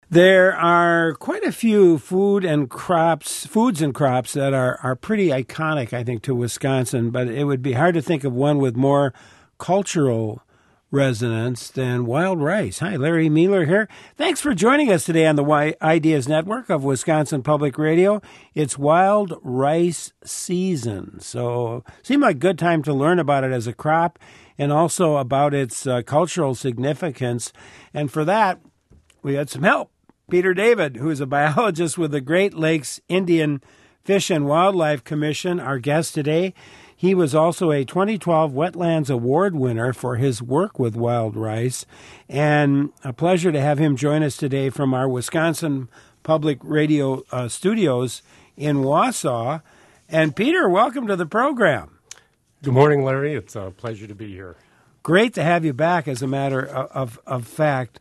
There are quite a few foods and crops that are pretty iconic, I think, to Wisconsin, but it would be hard to think of one with more cultural resonance than wild rice. Hi, Larry Mueller here. Thanks for joining us today on the Ideas Network of Wisconsin Public Radio. It's wild rice season, so it seemed like a good time to learn about it as a crop and also about its cultural significance. And for that, we had some help. Peter David, who is a biologist with the Great Lakes Indian Fish and Wildlife Commission, our guest today. He was also a 2012 Wetlands Award winner for his work with wild rice, and a pleasure to have him join us today from our Wisconsin Public Radio studios in Wausau. And Peter, welcome to the program. Good morning, Larry. It's a pleasure to be here. Great to have you back, as a matter of fact.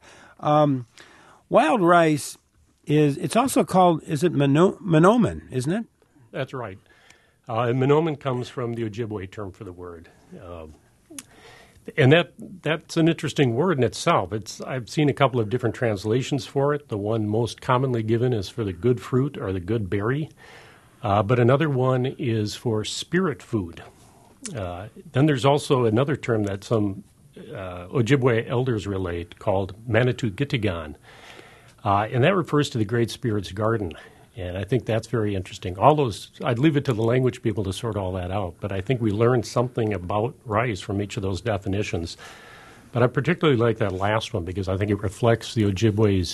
Wild rice it's also called, is it Manoomin, isn't it? That's right. Manoomin comes from the Ojibwe term for the word. And that's an interesting word in itself. I've seen a couple of different translations for it. The one most commonly given is for the good fruit or the good berry. But another one is for spirit food. Then there's also another term that some Ojibwe elders relate called Manitugitigan. And that refers to the Great Spirit's garden. And I think that's very interesting. All those, I'd leave it to the language people to sort all that out. But I think we learned something about rice from each of those definitions. But I particularly like that last one because I think it reflects the Ojibwe's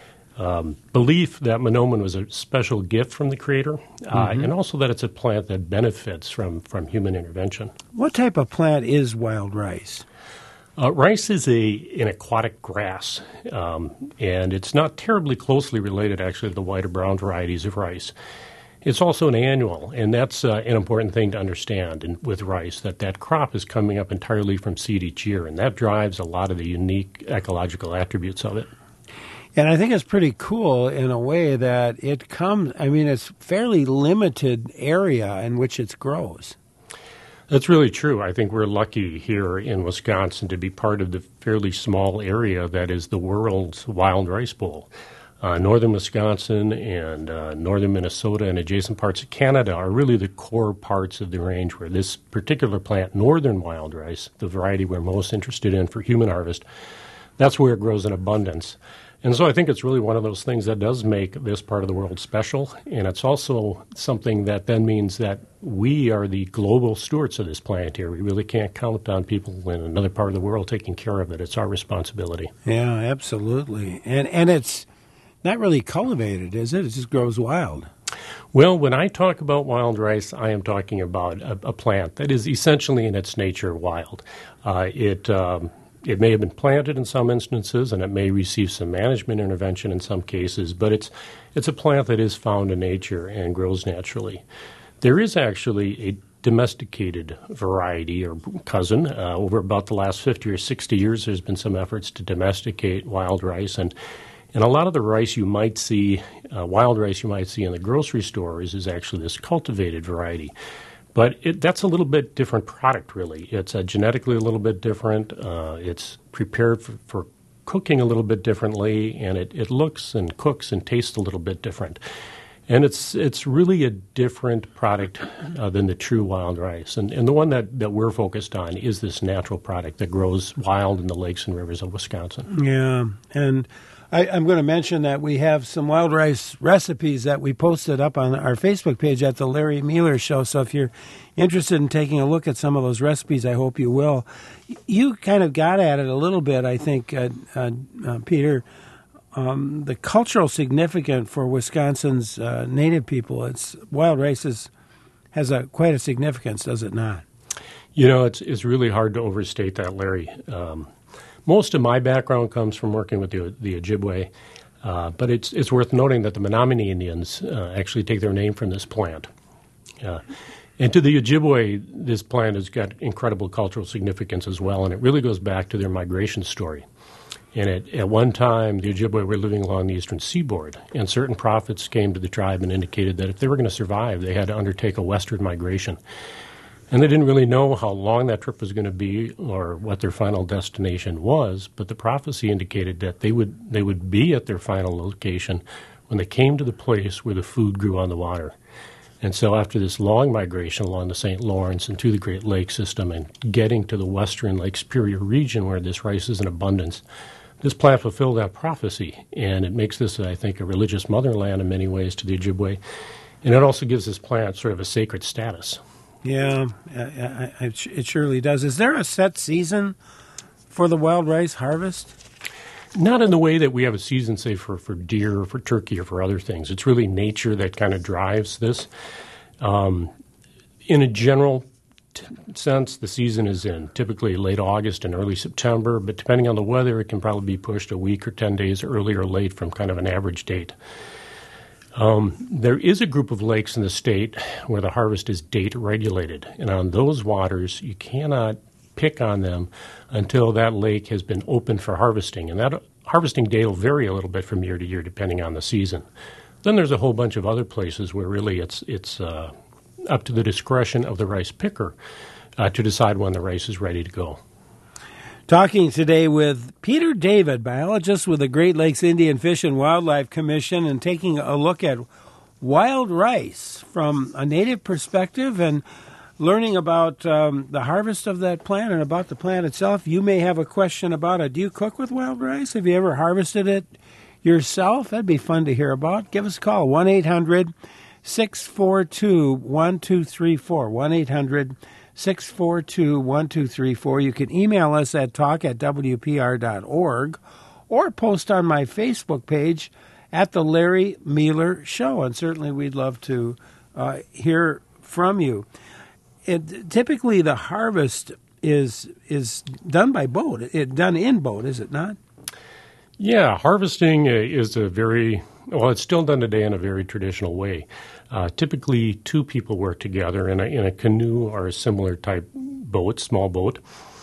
belief that Manoomin was a special gift from the Creator, and also that it's a plant that benefits from human intervention. What type of plant is wild rice? Rice is an aquatic grass, and it's not terribly closely related, actually, to the white or brown varieties of rice. It's also an annual, and that's an important thing to understand with rice, that crop is coming up entirely from seed each year, and that drives a lot of the unique ecological attributes of it. And I think it's pretty cool in a way that it's fairly limited area in which it grows. That's really true. I think we're lucky here in Wisconsin to be part of the fairly small area that is the world's wild rice bowl. Northern Wisconsin and northern Minnesota and adjacent parts of Canada are really the core parts of the range where this particular plant, northern wild rice, the variety we're most interested in for human harvest, that's where it grows in abundance. And so I think it's really one of those things that does make this part of the world special, and it's also something that then means that we are the global stewards of this plant here. We really can't count on people in another part of the world taking care of it. It's our responsibility. Yeah, absolutely. And it's not really cultivated, is it? It just grows wild. Well, when I talk about wild rice, I am talking about a plant that is essentially in its nature wild. It may have been planted in some instances, and it may receive some management intervention in some cases, but it's a plant that is found in nature and grows naturally. There is actually a domesticated variety or cousin. Over about the last 50 or 60 years, there's been some efforts to domesticate wild rice, and a lot of the rice you might see, wild rice you might see in the grocery stores is actually this cultivated variety. But that's a little bit different product, really. It's genetically a little bit different. It's prepared for cooking a little bit differently, and it looks and cooks and tastes a little bit different. And it's really a different product than the true wild rice. And the one that we're focused on is this natural product that grows wild in the lakes and rivers of Wisconsin. Yeah, and I'm going to mention that we have some wild rice recipes that we posted up on our Facebook page at the Larry Mueller Show. So if you're interested in taking a look at some of those recipes, I hope you will. You kind of got at it a little bit, I think, Peter. The cultural significance for Wisconsin's native people, wild rice has quite a significance, does it not? You know, it's really hard to overstate that, Larry. Most of my background comes from working with the Ojibwe, but it's worth noting that the Menominee Indians actually take their name from this plant. And to the Ojibwe, this plant has got incredible cultural significance as well, and it really goes back to their migration story. And at one time, the Ojibwe were living along the eastern seaboard, and certain prophets came to the tribe and indicated that if they were going to survive, they had to undertake a westward migration. And they didn't really know how long that trip was going to be or what their final destination was, but the prophecy indicated that they would be at their final location when they came to the place where the food grew on the water. And so after this long migration along the St. Lawrence and through the Great Lakes system and getting to the western Lake Superior region where this rice is in abundance, this plant fulfilled that prophecy, and it makes this, I think, a religious motherland in many ways to the Ojibwe. And it also gives this plant sort of a sacred status. Yeah, it surely does. Is there a set season for the wild rice harvest? Not in the way that we have a season, say, for deer or for turkey or for other things. It's really nature that kind of drives this. In a general sense, the season is in typically late August and early September, but depending on the weather, it can probably be pushed a week or 10 days early or late from kind of an average date. There is a group of lakes in the state where the harvest is date regulated, and on those waters, you cannot pick on them until that lake has been open for harvesting, and that harvesting date will vary a little bit from year to year depending on the season. Then there's a whole bunch of other places where really it's up to the discretion of the rice picker to decide when the rice is ready to go. Talking today with Peter David, biologist with the Great Lakes Indian Fish and Wildlife Commission, and taking a look at wild rice from a native perspective and learning about the harvest of that plant and about the plant itself. You may have a question about it. Do you cook with wild rice? Have you ever harvested it yourself? That'd be fun to hear about. Give us a call, 1-800-642-1234, 1-800-642-1234. You can email us at talk@wpr.org or post on my Facebook page at The Larry Mueller Show, and certainly we'd love to hear from you. Typically, the harvest is done by boat. It's done in boat, is it not? Yeah, harvesting is it's still done today in a very traditional way. Typically, two people work together in a canoe or a similar type boat, small boat.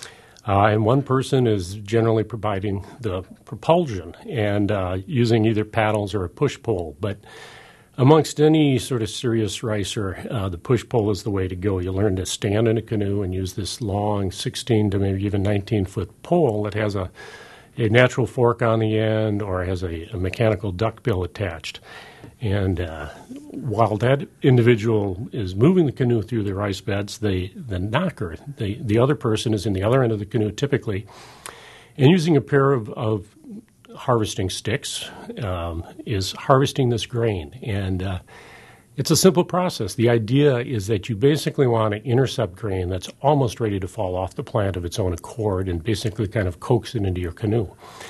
And one person is generally providing the propulsion and using either paddles or a push pole. But amongst any sort of serious ricer, the push pole is the way to go. You learn to stand in a canoe and use this long 16 to maybe even 19-foot pole that has a natural fork on the end or has a mechanical duckbill attached. And while that individual is moving the canoe through the rice beds, the knocker, the other person is in the other end of the canoe typically, and using a pair of harvesting sticks is harvesting this grain. And it's a simple process. The idea is that you basically want to intercept grain that's almost ready to fall off the plant of its own accord and basically kind of coax it into your canoe.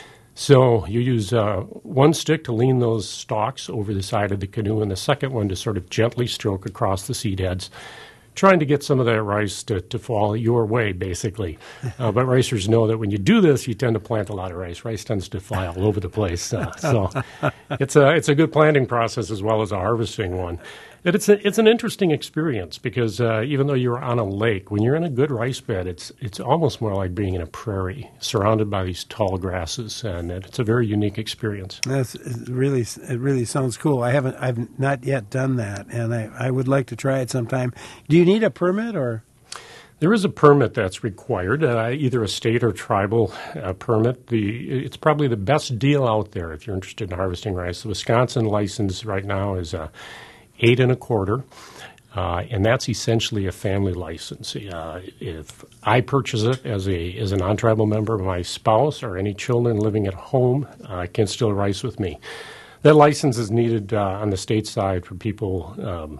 So you use one stick to lean those stalks over the side of the canoe and the second one to sort of gently stroke across the seed heads, trying to get some of that rice to fall your way, basically. But ricers know that when you do this, you tend to plant a lot of rice. Rice tends to fly all over the place. So it's a good planting process as well as a harvesting one. And it's an interesting experience because even though you're on a lake, when you're in a good rice bed, it's almost more like being in a prairie, surrounded by these tall grasses, and it's a very unique experience. It really sounds cool. I've not yet done that, and I would like to try it sometime. Do you need a permit or? There is a permit that's required, either a state or tribal permit. It's probably the best deal out there if you're interested in harvesting rice. The Wisconsin license right now is 8 1/4, and that's essentially a family license. If I purchase it as a non-tribal member, my spouse or any children living at home can still rice with me. That license is needed on the state side for people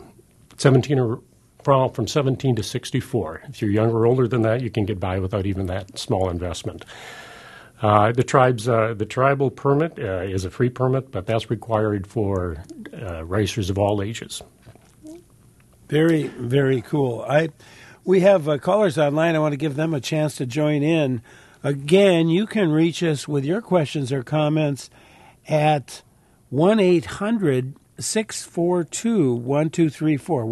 from 17 to 64. If you're younger or older than that, you can get by without even that small investment. The tribal permit is a free permit, but that's required for racers of all ages. Very, very cool. We have callers online. I want to give them a chance to join in. Again, you can reach us with your questions or comments at 1-800-642-1234,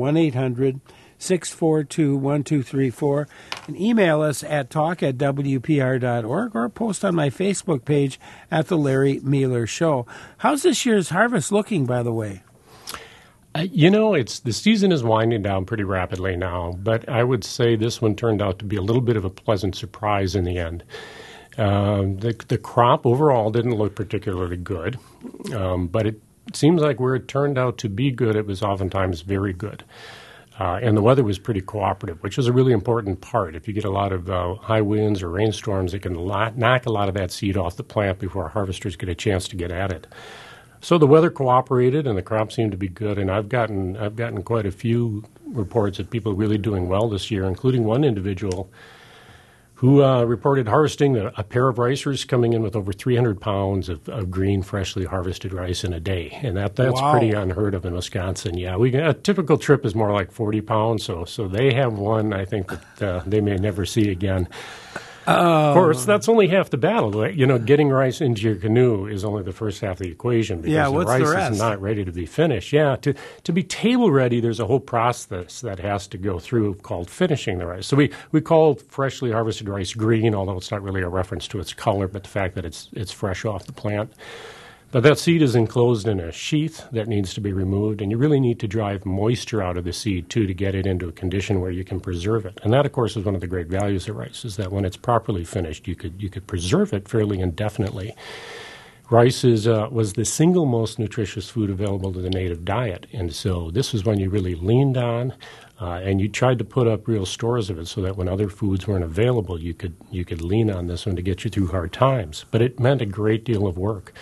1-800-642-1234, and email us at talk@wpr.org or post on my Facebook page at The Larry Mueller Show. How's this year's harvest looking, by the way? It's the season is winding down pretty rapidly now, but I would say this one turned out to be a little bit of a pleasant surprise in the end. The crop overall didn't look particularly good, but it seems like where it turned out to be good, it was oftentimes very good. And the weather was pretty cooperative, which is a really important part. If you get a lot of high winds or rainstorms, it can knock a lot of that seed off the plant before harvesters get a chance to get at it. So the weather cooperated, and the crop seemed to be good. And I've gotten quite a few reports of people really doing well this year, including one individual who reported harvesting a pair of ricers coming in with over 300 pounds of green, freshly harvested rice in a day. And that's Wow. pretty unheard of in Wisconsin. Yeah, a typical trip is more like 40 pounds, so they have one I think that they may never see again. Of course, that's only half the battle. Getting rice into your canoe is only the first half of the equation because the what's rice the rest? is not ready to be finished. Yeah, to be table ready, there's a whole process that has to go through called finishing the rice. So we call freshly harvested rice green, although it's not really a reference to its color, but the fact that it's fresh off the plant. But that seed is enclosed in a sheath that needs to be removed, and you really need to drive moisture out of the seed, too, to get it into a condition where you can preserve it. And that, of course, is one of the great values of rice, is that when it's properly finished, you could preserve it fairly indefinitely. Rice was the single most nutritious food available to the native diet, and so this was one you really leaned on, and you tried to put up real stores of it so that when other foods weren't available, you could lean on this one to get you through hard times. But it meant a great deal of work.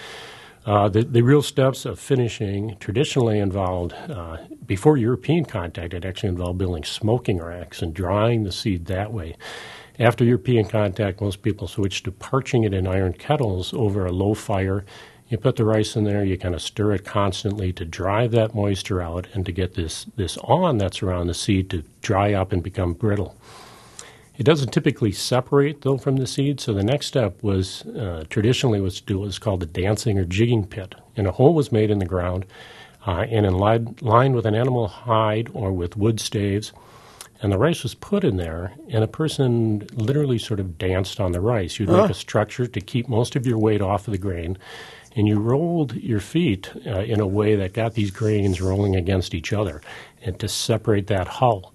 The real steps of finishing traditionally involved, before European contact, it actually involved building smoking racks and drying the seed that way. After European contact, most people switched to parching it in iron kettles over a low fire. You put the rice in there, you kind of stir it constantly to drive that moisture out and to get this awn that's around the seed to dry up and become brittle. It doesn't typically separate, though, from the seed, so the next step was traditionally was to do what was called a dancing or jigging pit. And a hole was made in the ground and lined with an animal hide or with wood staves, and the rice was put in there, and a person literally sort of danced on the rice. You'd make a structure to keep most of your weight off of the grain, and you rolled your feet in a way that got these grains rolling against each other and to separate that hull.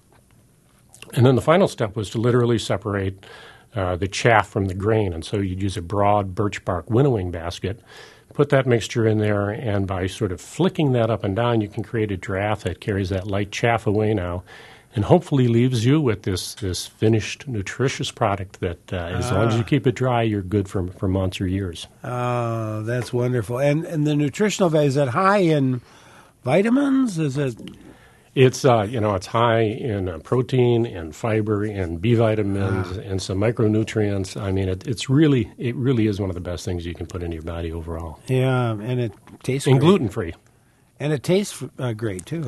And then the final step was to literally separate the chaff from the grain. And so you'd use a broad birch bark winnowing basket, put that mixture in there, and by sort of flicking that up and down, you can create a draft that carries that light chaff away now and hopefully leaves you with this finished, nutritious product that as long as you keep it dry, you're good for months or years. Oh, that's wonderful. And the nutritional value, is that high in vitamins? Is it... It's it's high in protein and fiber and B vitamins and some micronutrients. I mean, it really is one of the best things you can put into your body overall. Yeah, and it tastes and great. gluten free. And it tastes great too.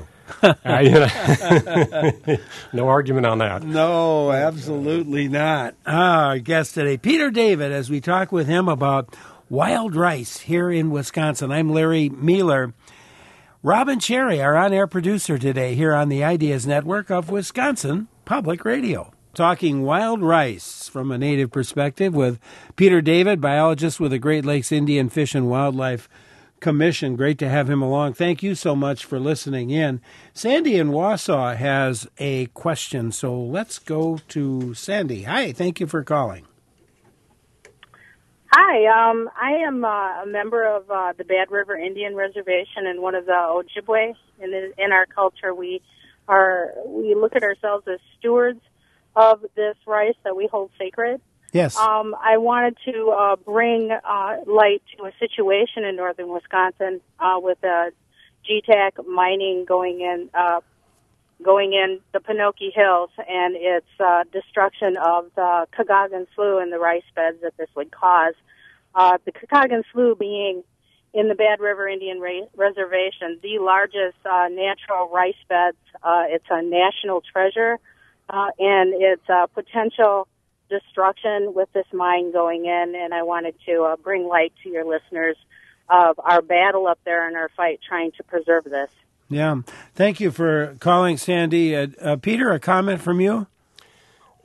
No argument on that. No, absolutely not. Our guest today, Peter David, as we talk with him about wild rice here in Wisconsin. I'm Larry Mueller. Robin Cherry, our on-air producer today here on the Ideas Network of Wisconsin Public Radio. Talking wild rice from a native perspective with Peter David, biologist with the Great Lakes Indian Fish and Wildlife Commission. Great to have him along. Thank you so much for listening in. Sandy in Wausau has a question, so let's go to Sandy. Hi, thank you for calling. Hi, I am a member of the Bad River Indian Reservation and one of the Ojibwe. In our culture, we look at ourselves as stewards of this rice that we hold sacred. Yes. I wanted to bring light to a situation in northern Wisconsin with GTAC mining going in the Pinocchio Hills and its destruction of the Kagagan Slough and the rice beds that this would cause. The Kagagan Slough being in the Bad River Indian Reservation, the largest natural rice beds. It's a national treasure, and it's potential destruction with this mine going in, and I wanted to bring light to your listeners of our battle up there and our fight trying to preserve this. Yeah. Thank you for calling, Sandy. Peter, a comment from you?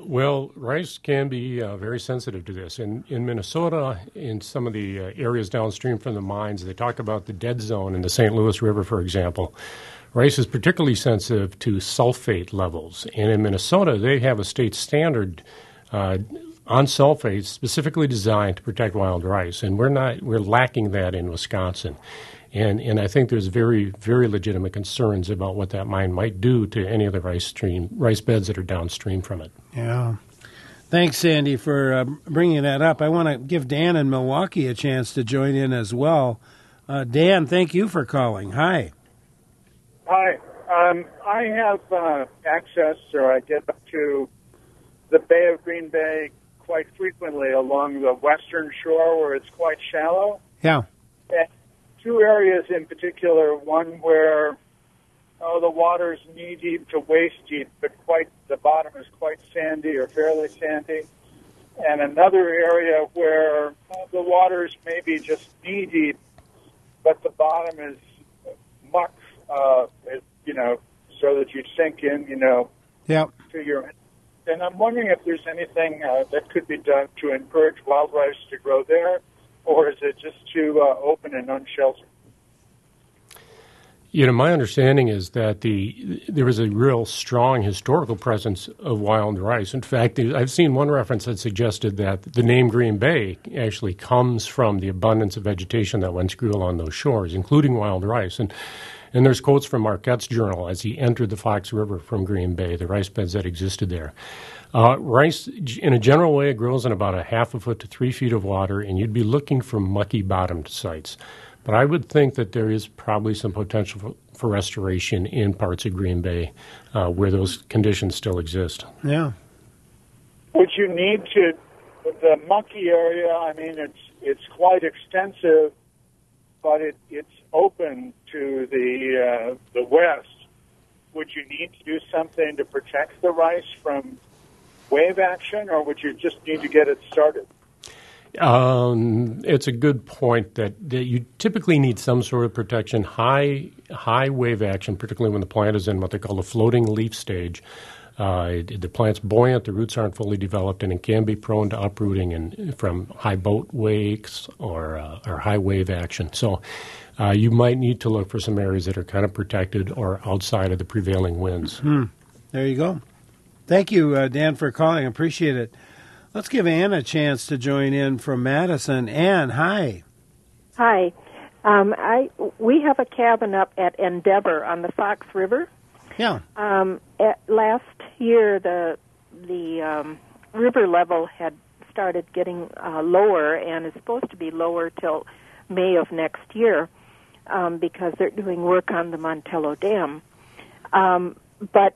Well, rice can be very sensitive to this. In Minnesota, in some of the areas downstream from the mines, they talk about the dead zone in the St. Louis River, for example. Rice is particularly sensitive to sulfate levels. And in Minnesota, they have a state standard on sulfates specifically designed to protect wild rice. And we're lacking that in Wisconsin. And I think there's very, very legitimate concerns about what that mine might do to any of the rice beds that are downstream from it. Yeah. Thanks, Sandy, for bringing that up. I want to give Dan in Milwaukee a chance to join in as well. Dan, thank you for calling. Hi. Hi. I have access, or I get up to the Bay of Green Bay quite frequently along the western shore where it's quite shallow. Yeah. And two areas in particular, one where the water's knee-deep to waist-deep, but the bottom is quite sandy or fairly sandy, and another area where the water's maybe just knee-deep, but the bottom is muck, so that you sink in, Yep. to your... And I'm wondering if there's anything that could be done to encourage wild rice to grow there, or is it just too open and unsheltered? My understanding is that there was a real strong historical presence of wild rice. In fact, I've seen one reference that suggested that the name Green Bay actually comes from the abundance of vegetation that once grew along those shores, including wild rice. And there's quotes from Marquette's journal as he entered the Fox River from Green Bay, the rice beds that existed there. Rice, in a general way, it grows in about a half a foot to 3 feet of water, and you'd be looking for mucky-bottomed sites. But I would think that there is probably some potential for restoration in parts of Green Bay where those conditions still exist. Yeah. Would you need to, the mucky area, I mean, it's quite extensive, but it's open to the west. Would you need to do something to protect the rice from wave action, or would you just need to get it started? It's a good point that you typically need some sort of protection, high wave action, particularly when the plant is in what they call the floating leaf stage. The plant's buoyant, the roots aren't fully developed, and it can be prone to uprooting from high boat wakes or high wave action. So you might need to look for some areas that are kind of protected or outside of the prevailing winds. There you go. Thank you, Dan, for calling. Appreciate it. Let's give Ann a chance to join in from Madison. Ann, hi. Hi. We have a cabin up at Endeavor on the Fox River. Yeah. Last year, the river level had started getting lower and is supposed to be lower till May of next year because they're doing work on the Montello Dam. But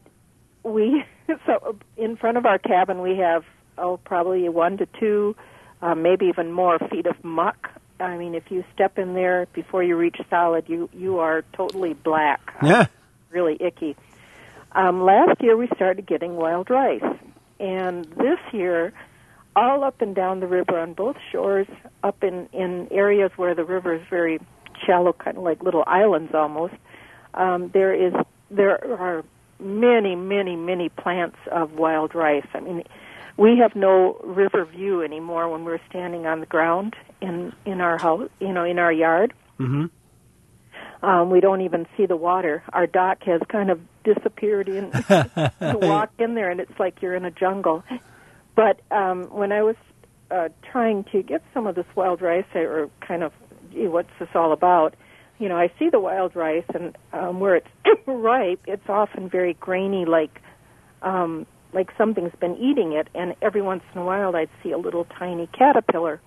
so in front of our cabin we have probably 1 to 2, maybe even more feet of muck. I mean, if you step in there before you reach solid, you are totally black. Yeah. Really icky. Last year we started getting wild rice. And this year, all up and down the river on both shores, up in areas where the river is very shallow, kind of like little islands almost, there are many, many, many plants of wild rice. I mean, we have no river view anymore when we're standing on the ground in our house, in our yard. Mm-hmm. We don't even see the water. Our dock has kind of disappeared in. You walk in there, and it's like you're in a jungle. But when I was trying to get some of this wild rice, or kind of, gee, what's this all about? I see the wild rice, and where it's ripe, it's often very grainy, like something's been eating it, and every once in a while I'd see a little tiny caterpillar.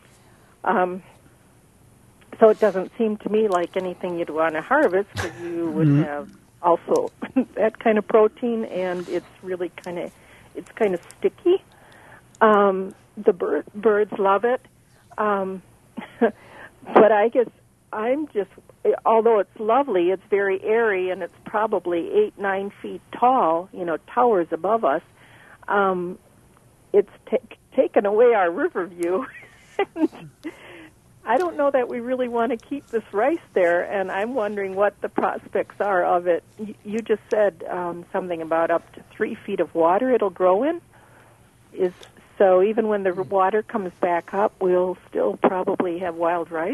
So it doesn't seem to me like anything you'd want to harvest, because you would have also that kind of protein, and it's really kind of sticky. The birds love it, but I guess although it's lovely, it's very airy, and it's probably 8-9 feet tall, towers above us. It's taken away our river view. I don't know that we really want to keep this rice there, and I'm wondering what the prospects are of it. You just said something about up to 3 feet of water it'll grow in? So even when the water comes back up, we'll still probably have wild rice?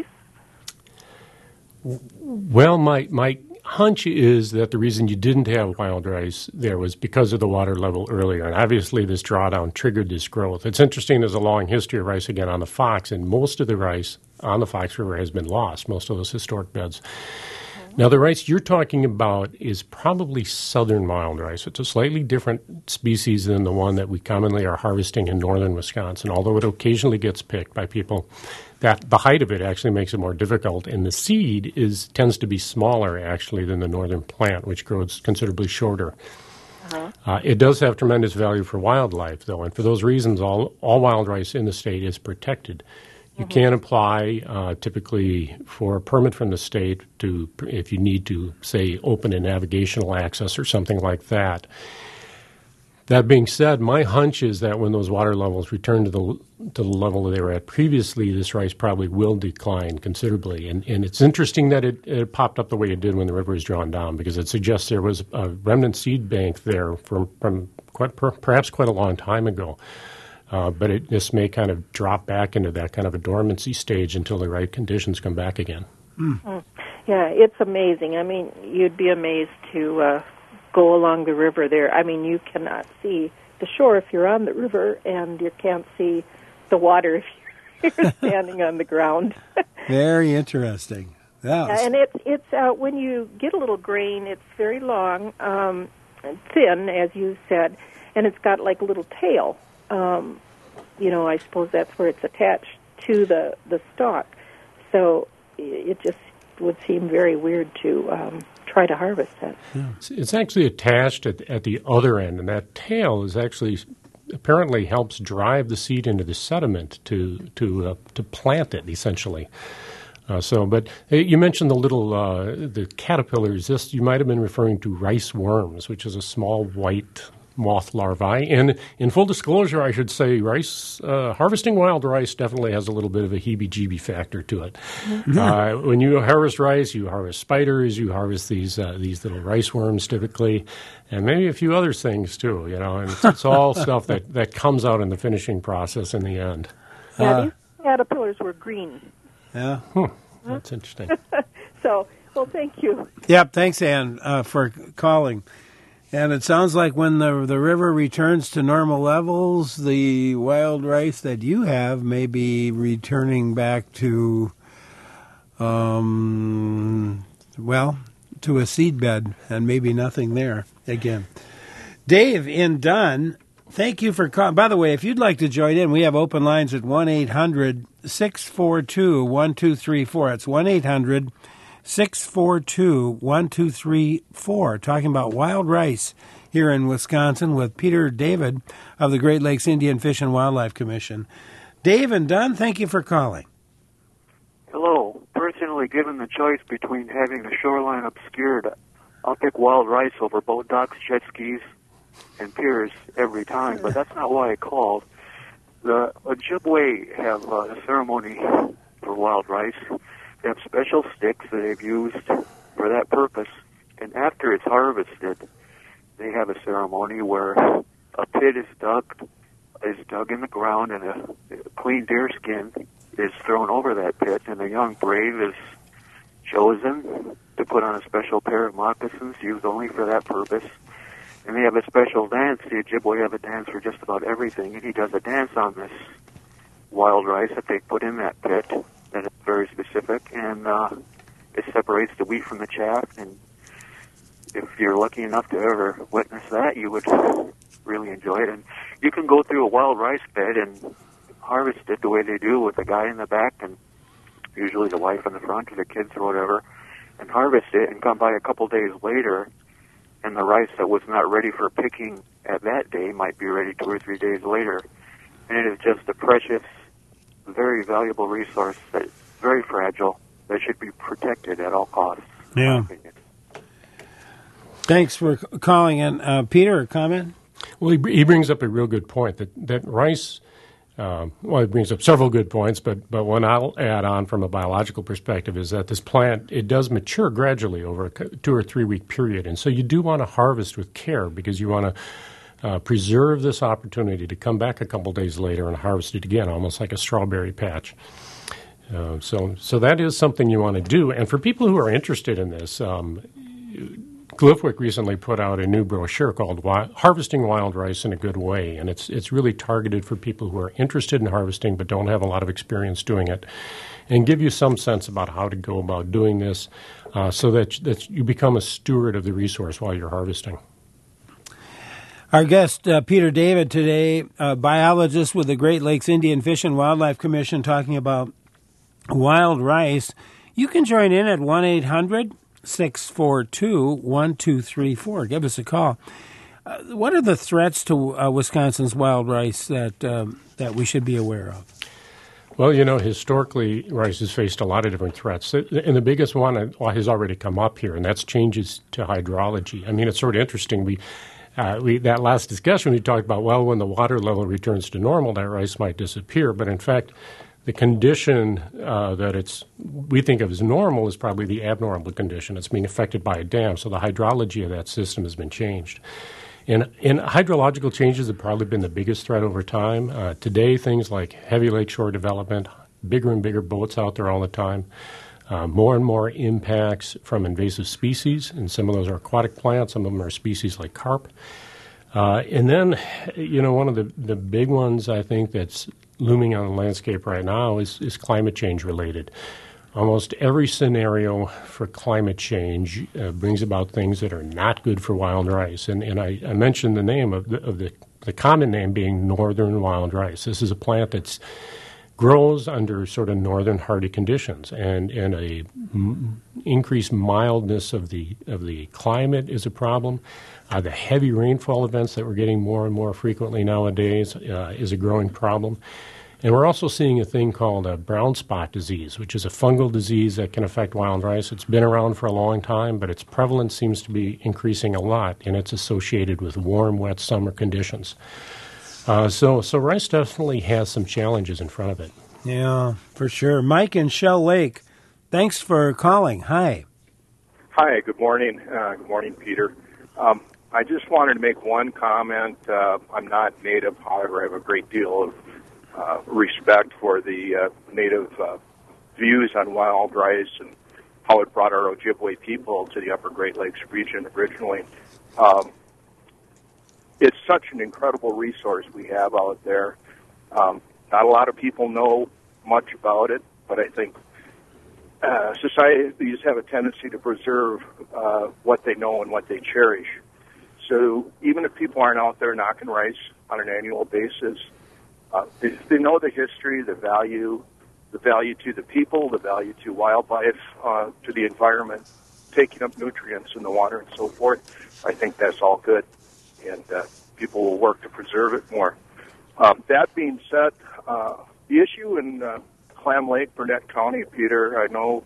Well, my hunch is that the reason you didn't have wild rice there was because of the water level earlier. And obviously this drawdown triggered this growth. It's interesting, there's a long history of rice again on the Fox, and most of the rice on the Fox River has been lost, most of those historic beds. Now, the rice you're talking about is probably southern wild rice. It's a slightly different species than the one that we commonly are harvesting in northern Wisconsin, although it occasionally gets picked by people. That the height of it actually makes it more difficult, and the seed tends to be smaller, actually, than the northern plant, which grows considerably shorter. It does have tremendous value for wildlife, though, and for those reasons, all wild rice in the state is protected. You can apply typically for a permit from the state if you need to, say, open a navigational access or something like that. That being said, my hunch is that when those water levels return to the level they were at previously, this rice probably will decline considerably. And it's interesting that it popped up the way it did when the river was drawn down, because it suggests there was a remnant seed bank there from perhaps quite a long time ago. But this may kind of drop back into that kind of a dormancy stage until the right conditions come back again. Yeah, it's amazing. I mean, you'd be amazed to go along the river there. I mean, you cannot see the shore if you're on the river, and you can't see the water if you're standing on the ground. Very interesting. Yeah, and it's when you get a little grain, it's very long, thin, as you said, and it's got like a little tail. I suppose that's where it's attached to the stalk. So it just would seem very weird to try to harvest that. Yeah. It's actually attached at the other end, and that tail is actually apparently helps drive the seed into the sediment to plant it, essentially. But you mentioned the caterpillars. You might have been referring to rice worms, which is a small white moth larvae. And in full disclosure, I should say harvesting wild rice definitely has a little bit of a heebie-jeebie factor to it. When you harvest rice, you harvest spiders, you harvest these little rice worms typically, and maybe a few other things too, and it's all stuff that comes out in the finishing process in the end. Yeah, these caterpillars were green. Yeah. That's interesting. Well, thank you. Yep, thanks, Ann, for calling. And it sounds like when the river returns to normal levels, the wild rice that you have may be returning back to, to a seed bed, and maybe nothing there again. Dave in Dunn, thank you for calling. By the way, if you'd like to join in, we have open lines at 1-800-642-1234. It's 1-800-642-1234, talking about wild rice here in Wisconsin with Peter David of the Great Lakes Indian Fish and Wildlife Commission. Dave and Dunn, thank you for calling. Hello. Personally, given the choice between having the shoreline obscured, I'll pick wild rice over boat docks, jet skis, and piers every time, but that's not why I called. The Ojibwe have a ceremony for wild rice. They have special sticks that they've used for that purpose, and after it's harvested, they have a ceremony where a pit is dug in the ground, and a clean deerskin is thrown over that pit, and a young brave is chosen to put on a special pair of moccasins used only for that purpose. And they have a special dance. The Ojibwe have a dance for just about everything, and he does a dance on this wild rice that they put in that pit. That is very specific, and it separates the wheat from the chaff. And if you're lucky enough to ever witness that, you would really enjoy it. And you can go through a wild rice bed and harvest it the way they do, with the guy in the back and usually the wife in the front or the kids or whatever, and harvest it and come by a couple days later, and the rice that was not ready for picking at that day might be ready 2 or 3 days later. And it is just a precious, very valuable resource that's very fragile, that should be protected at all costs. Yeah. Thanks for calling in. Peter, a comment? Well, he brings up a real good point, that rice, it brings up several good points, but one I'll add on from a biological perspective is that this plant, it does mature gradually over a 2 or 3 week period. And so you do want to harvest with care, because you want to preserve this opportunity to come back a couple days later and harvest it again, almost like a strawberry patch. So that is something you want to do. And for people who are interested in this, Glyphwick recently put out a new brochure called Harvesting Wild Rice in a Good Way, and it's really targeted for people who are interested in harvesting but don't have a lot of experience doing it, and give you some sense about how to go about doing this so that you become a steward of the resource while you're harvesting. Our guest, Peter David, today, a biologist with the Great Lakes Indian Fish and Wildlife Commission, talking about wild rice. You can join in at 1-800-642-1234. Give us a call. What are the threats to Wisconsin's wild rice that we should be aware of? Well, historically, rice has faced a lot of different threats. And the biggest one has already come up here, and that's changes to hydrology. I mean, it's sort of interesting. That last discussion, we talked about, when the water level returns to normal, that rice might disappear. But in fact, the condition that we think of as normal is probably the abnormal condition. It's being affected by a dam, so the hydrology of that system has been changed. And hydrological changes have probably been the biggest threat over time. Today, things like heavy lakeshore development, bigger and bigger boats out there all the time, more and more impacts from invasive species, and some of those are aquatic plants, some of them are species like carp. And then, one of the big ones I think that's looming on the landscape right now is climate change related. Almost every scenario for climate change brings about things that are not good for wild rice. And I mentioned the name of the common name being northern wild rice. This is a plant that's grows under sort of northern hardy conditions, and a increased mildness of the climate is a problem. The heavy rainfall events that we're getting more and more frequently nowadays is a growing problem. And we're also seeing a thing called brown spot disease, which is a fungal disease that can affect wild rice. It's been around for a long time, but its prevalence seems to be increasing a lot, and it's associated with warm, wet summer conditions. So rice definitely has some challenges in front of it. Yeah, for sure. Mike in Shell Lake, thanks for calling. Hi. Hi, good morning. Good morning, Peter. I just wanted to make one comment. I'm not native, however, I have a great deal of respect for the native views on wild rice and how it brought our Ojibwe people to the Upper Great Lakes region originally. It's such an incredible resource we have out there. Not a lot of people know much about it, but I think societies have a tendency to preserve what they know and what they cherish. So even if people aren't out there knocking rice on an annual basis, they know the history, the value to the people, the value to wildlife, to the environment, taking up nutrients in the water and so forth. I think that's all good, and people will work to preserve it more. That being said, the issue in Clam Lake, Burnett County, Peter, I know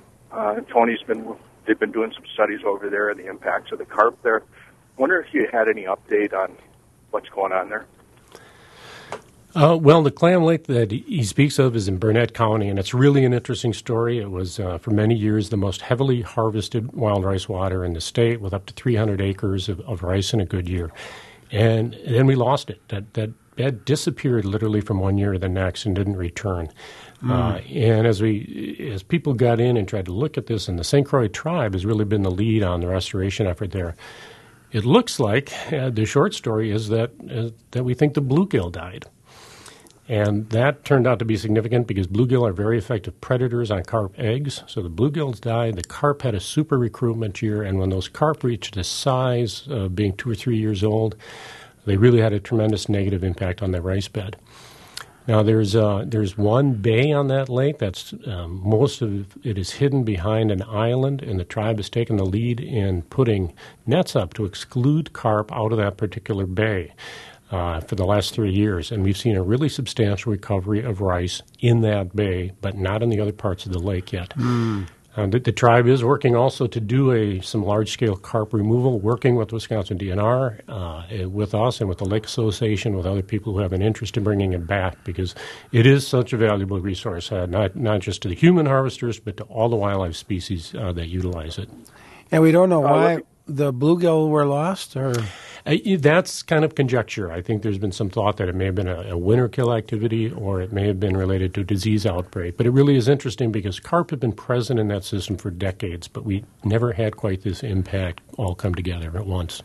they've been doing some studies over there and the impacts of the carp there. I wonder if you had any update on what's going on there. Well, the Clam Lake that he speaks of is in Burnett County, and it's really an interesting story. It was, for many years, the most heavily harvested wild rice water in the state, with up to 300 acres of rice in a good year. And then we lost it. That bed disappeared literally from one year to the next and didn't return. And as people got in and tried to look at this, and the St. Croix tribe has really been the lead on the restoration effort there, it looks like the short story is that we think the bluegill died. And that turned out to be significant because bluegill are very effective predators on carp eggs. So the bluegills died. The carp had a super recruitment year, and when those carp reached a size of being 2 or 3 years old, they really had a tremendous negative impact on the rice bed. Now there's one bay on that lake that's most of it is hidden behind an island, and the tribe has taken the lead in putting nets up to exclude carp out of that particular bay. For the last 3 years, and we've seen a really substantial recovery of rice in that bay, but not in the other parts of the lake yet. The tribe is working also to do some large-scale carp removal, working with Wisconsin DNR, with us and with the Lake Association, with other people who have an interest in bringing it back, because it is such a valuable resource, not just to the human harvesters, but to all the wildlife species that utilize it. And we don't know why the bluegill were lost, or That's kind of conjecture. I think there's been some thought that it may have been a winter kill activity or it may have been related to a disease outbreak. But it really is interesting because carp have been present in that system for decades, but we never had quite this impact all come together at once.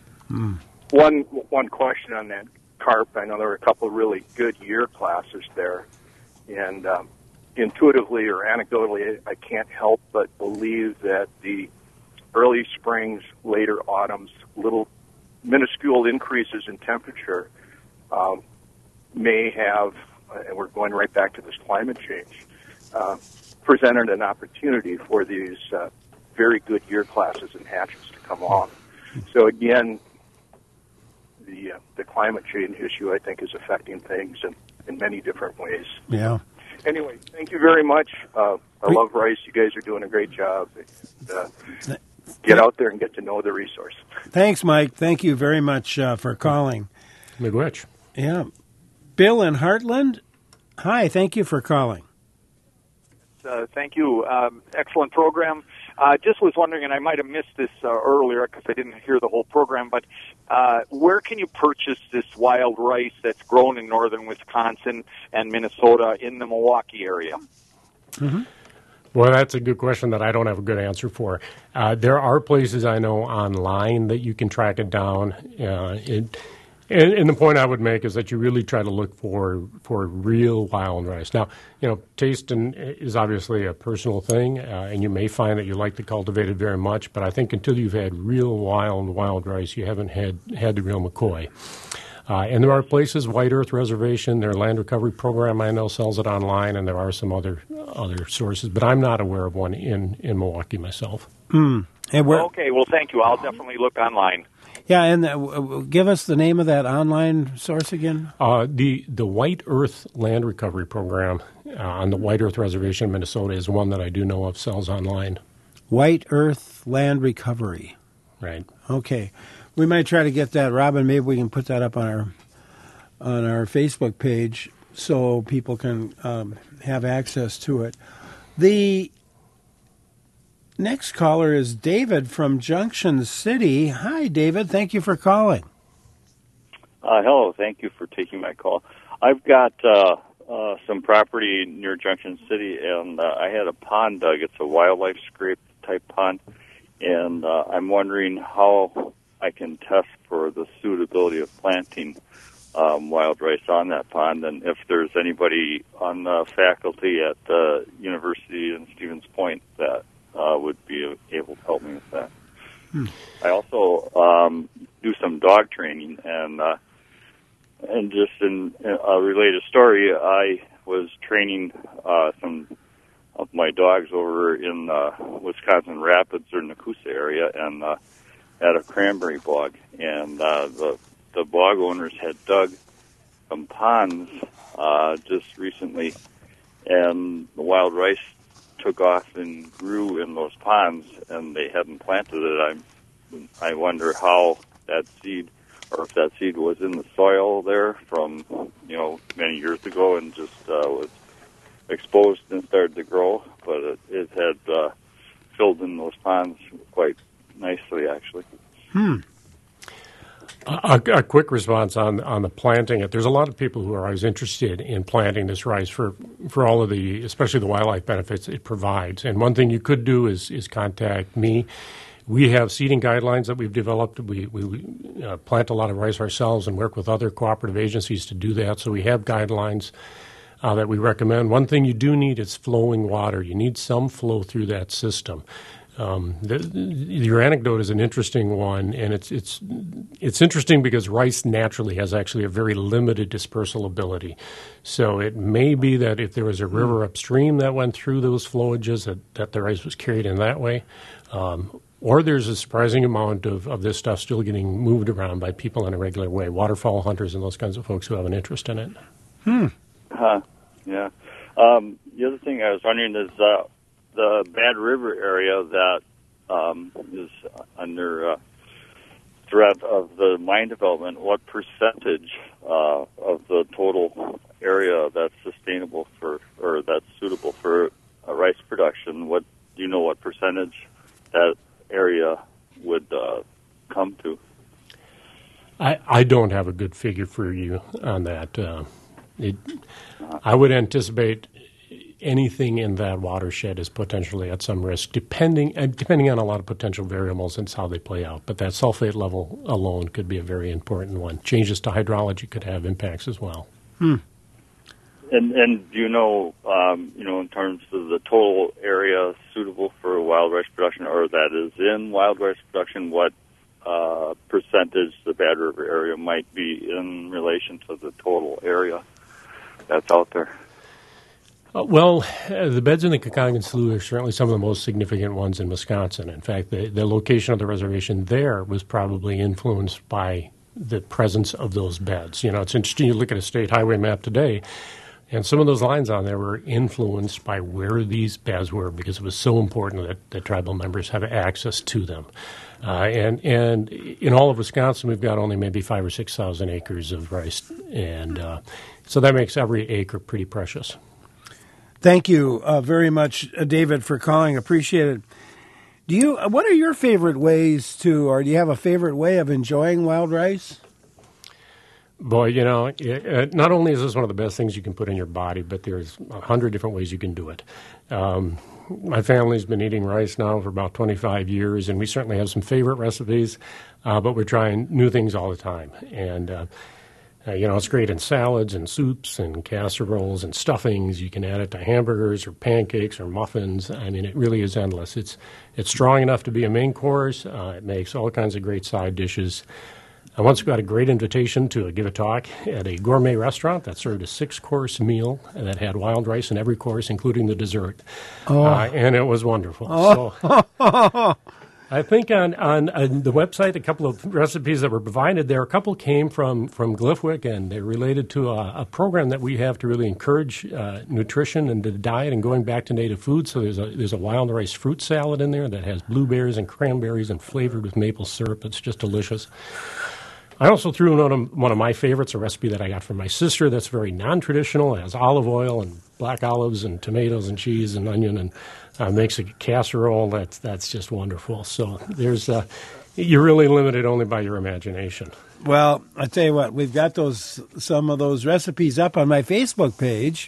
One question on that carp. I know there were a couple of really good year classes there, and intuitively or anecdotally, I can't help but believe that the early springs, later autumns, little minuscule increases in temperature may have, and we're going right back to this climate change, presented an opportunity for these very good year classes and hatches to come off. So again, the climate change issue, I think, is affecting things in many different ways. Yeah. Anyway, thank you very much. I love rice. You guys are doing a great job. Get out there and get to know the resource. Thanks, Mike. Thank you very much for calling. Miigwech. Yeah. Bill in Heartland. Hi, thank you for calling. Thank you. Excellent program. Just was wondering, and I might have missed this earlier because I didn't hear the whole program, but where can you purchase this wild rice that's grown in northern Wisconsin and Minnesota in the Milwaukee area? Mm-hmm. Well, that's a good question that I don't have a good answer for. There are places I know online that you can track it down. And the point I would make is that you really try to look for real wild rice. Now, taste is obviously a personal thing, and you may find that you like the cultivated very much, but I think until you've had real wild rice, you haven't had the real McCoy. And there are places, White Earth Reservation, their land recovery program I know sells it online, and there are some other sources, but I'm not aware of one in Milwaukee myself. Okay, well, thank you. I'll definitely look online. Yeah, and give us the name of that online source again. The White Earth Land Recovery Program on the White Earth Reservation in Minnesota is one that I do know of, sells online. White Earth Land Recovery. Right. Okay. We might try to get that, Robin. Maybe we can put that up on our Facebook page so people can have access to it. The next caller is David from Junction City. Hi, David. Thank you for calling. Hello. Thank you for taking my call. I've got some property near Junction City, and I had a pond dug. It's a wildlife scrape type pond, and I'm wondering how I can test for the suitability of planting wild rice on that pond, and if there's anybody on the faculty at the University in Stevens Point that would be able to help me with that. I also do some dog training, and just in a related story, I was training some of my dogs over in Wisconsin Rapids or Nakusa area, and at a cranberry bog, and the bog owners had dug some ponds just recently, and the wild rice took off and grew in those ponds, and they hadn't planted it. I wonder how that seed, or if that seed was in the soil there from many years ago and just was exposed and started to grow, but it had filled in those ponds quite nicely, actually. A quick response on the planting it. There's a lot of people who are always interested in planting this rice for all of the, especially the wildlife benefits it provides. And one thing you could do is contact me. We have seeding guidelines that we've developed. We plant a lot of rice ourselves and work with other cooperative agencies to do that. So we have guidelines that we recommend. One thing you do need is flowing water. You need some flow through that system. Your anecdote is an interesting one, and it's interesting because rice naturally has actually a very limited dispersal ability. So it may be that if there was a river upstream that went through those flowages, that the rice was carried in that way. Or there's a surprising amount of this stuff still getting moved around by people in a regular way, waterfowl hunters and those kinds of folks who have an interest in it. Yeah. The other thing I was wondering is the Bad River area that is under threat of the mine development, what percentage of the total area that's sustainable for, or that's suitable for rice production, what do you know what percentage that area would come to? I don't have a good figure for you on that. I would anticipate anything in that watershed is potentially at some risk, depending on a lot of potential variables and how they play out. But that sulfate level alone could be a very important one. Changes to hydrology could have impacts as well. And do you know, in terms of the total area suitable for wild rice production, or that is in wild rice production, what percentage the Bad River area might be in relation to the total area that's out there? The beds in the Kakagon Slough are certainly some of the most significant ones in Wisconsin. In fact, the location of the reservation there was probably influenced by the presence of those beds. It's interesting, you look at a state highway map today, and some of those lines on there were influenced by where these beds were because it was so important that tribal members have access to them. And in all of Wisconsin, we've got only maybe 5,000 or 6,000 acres of rice, and so that makes every acre pretty precious. Thank you very much, David, for calling. Appreciate it. What are your favorite ways or do you have a favorite way of enjoying wild rice? Boy, not only is this one of the best things you can put in your body, but there's 100 different ways you can do it. My family's been eating rice now for about 25 years, and we certainly have some favorite recipes, but we're trying new things all the time. And it's great in salads and soups and casseroles and stuffings. You can add it to hamburgers or pancakes or muffins. I mean, it really is endless. It's strong enough to be a main course. It makes all kinds of great side dishes. I once got a great invitation to give a talk at a gourmet restaurant that served a 6-course meal that had wild rice in every course, including the dessert. And it was wonderful. So I think on the website, a couple of recipes that were provided there, a couple came from Glyphwick, and they're related to a program that we have to really encourage nutrition and the diet and going back to native food. So there's a wild rice fruit salad in there that has blueberries and cranberries and flavored with maple syrup. It's just delicious. I also threw in one of my favorites, a recipe that I got from my sister that's very non-traditional. It has olive oil and black olives and tomatoes and cheese and onion, and makes a casserole that's just wonderful. So you're really limited only by your imagination. Well, I tell you what, we've got some of those recipes up on my Facebook page.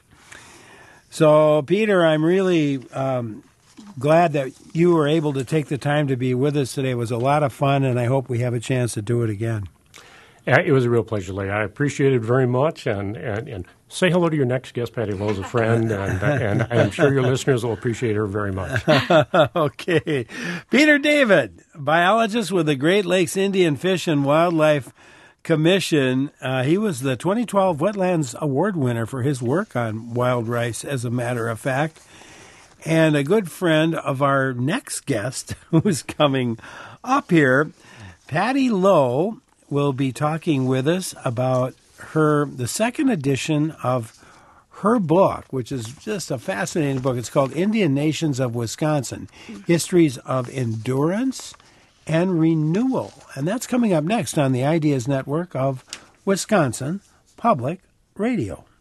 So, Peter, I'm really glad that you were able to take the time to be with us today. It was a lot of fun, and I hope we have a chance to do it again. It was a real pleasure, Larry. I appreciate it very much, and say hello to your next guest, Patty Lowe's a friend, and I'm sure your listeners will appreciate her very much. Okay. Peter David, biologist with the Great Lakes Indian Fish and Wildlife Commission. He was the 2012 Wetlands Award winner for his work on wild rice, as a matter of fact, and a good friend of our next guest who's coming up here, Patty Lowe, will be talking with us about the second edition of her book, which is just a fascinating book. It's called Indian Nations of Wisconsin, Histories of Endurance and Renewal. And that's coming up next on the Ideas Network of Wisconsin Public Radio.